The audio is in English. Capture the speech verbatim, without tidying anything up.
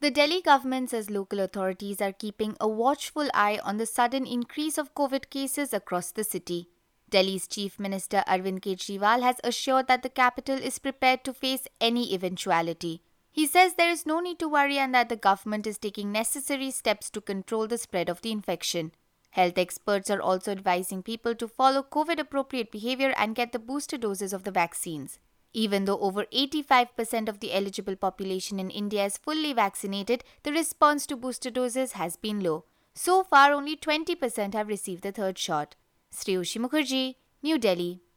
The Delhi government says local authorities are keeping a watchful eye on the sudden increase of COVID cases across the city. Delhi's Chief Minister Arvind Kejriwal has assured that the capital is prepared to face any eventuality. He says there is no need to worry and that the government is taking necessary steps to control the spread of the infection. Health experts are also advising people to follow COVID-appropriate behavior and get the booster doses of the vaccines. Even though over eighty-five percent of the eligible population in India is fully vaccinated, the response to booster doses has been low. So far, only twenty percent have received the third shot. Sriyushi Mukherjee, New Delhi.